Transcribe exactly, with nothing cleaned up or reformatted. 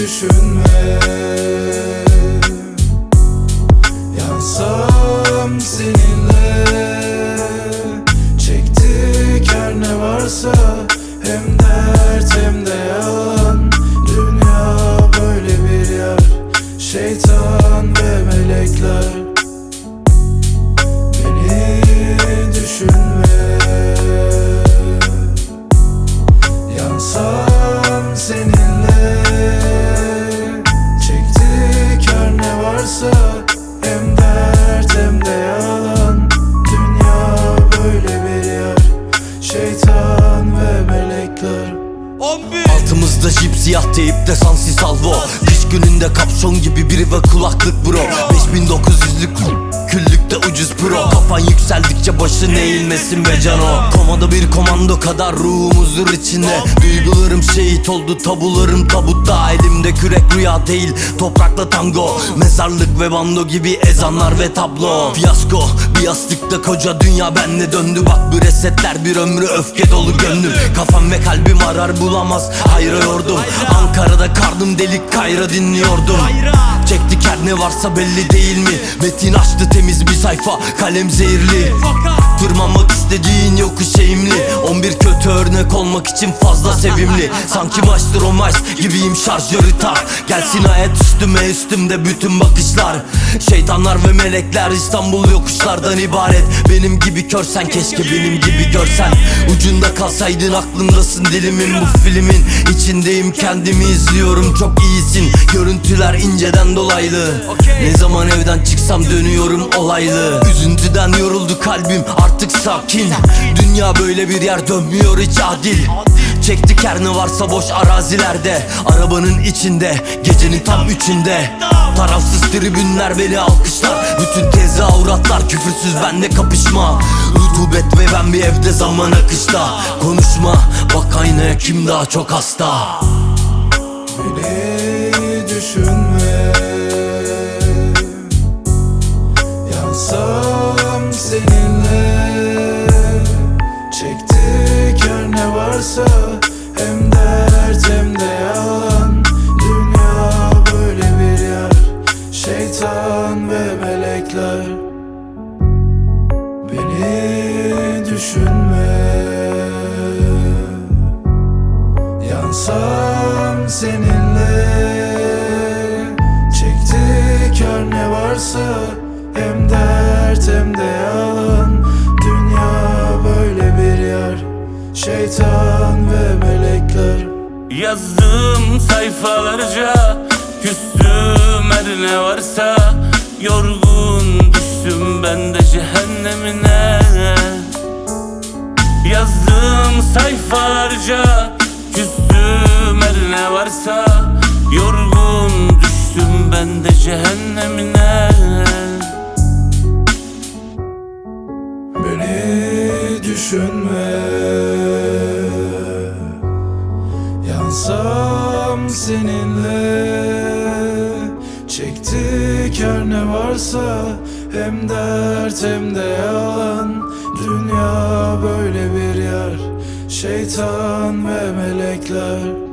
düşünme. Yansam seninle, çektik her ne varsa, hem dert hem de yalan. Dünya böyle bir yer, şeytan ve melekler. Beni düşünme. Yansam seninle, çektik her ne varsa, hem dert hem de yalan. Dünya böyle bir yer, şeytan ve melekler. Altımızda jip, siyah teyipte sansi salvo. Kış gününde kapşon gibi biri ve kulaklık bro. Beş bin dokuz yüzlük küllükte ucuz pro. Kafan yükseldikçe başın eğilmesin be cano. Komanda bir komando kadar ruhum huzur içinde. Duygularım şehit oldu, tabularım tabutta. Elimde kürek rüya değil, toprakla tango. Mezarlık ve bando gibi ezanlar ve tablo. Fiyasko bir yastıkta koca dünya benle döndü. Bak bu resetler bir ömrü öfke dolu gönlüm. Kafam ve kalbim arar bulamaz, hayra yordum. Ankara'da karnım delik, Kayra dinliyordum. Çektik her ne varsa belli değil mi? Metin açtı temiz bir sayfa, kalem zehirli. Tırmanmak istediğin yokuş eğimli. on bir kötü örnek olmak için fazla sevimli. Sanki maçtır o maç gibiyim, şarjörü tak. Gelsin hayat üstüme, üstümde bütün bakışlar. Şeytanlar ve melekler İstanbul yokuşlardan ibaret. Benim gibi körsen, keşke benim gibi görsen. Ucunda kalsaydın aklımdasın dilimin. Bu filmin içindeyim, kendimi izliyorum, çok iyisin. Görüntüler inceden dolaylı. Ne zaman evden çıksam dönüyorum olaylı. Üzüntüden yoruldu kalbim, artık sakin. Dünya böyle bir yer, dönmüyor hiç adil. Çektik her ne varsa boş arazilerde. Arabanın içinde, gecenin tam üçünde. Tarafsız tribünler beni alkışlar. Bütün tezahüratlar küfürsüz, benle kapışma. Rutubet ve ben bir evde, zaman akışta. Konuşma, bak aynaya kim daha çok hasta. Beni düşünme. Yansam seninle, çektik her ne varsa, hem dert hem de yalan. Dünya böyle bir yer, şeytan ve melekler. Beni düşünme. Yansam seninle, çektik her ne varsa, hem dert hem de yalan. Dünya böyle bir yer, şeytan ve melekler. Yazdım sayfalarca, küstüm her ne varsa. Yorgun düştüm ben de cehennemine. Yazdım sayfalarca, küstüm her ne varsa. Yorgun düştüm ben de cehennemine. Beni düşünme. Yansam seninle, çektik her ne varsa, hem dert hem de yalan. Dünya böyle bir yer, şeytan ve melekler.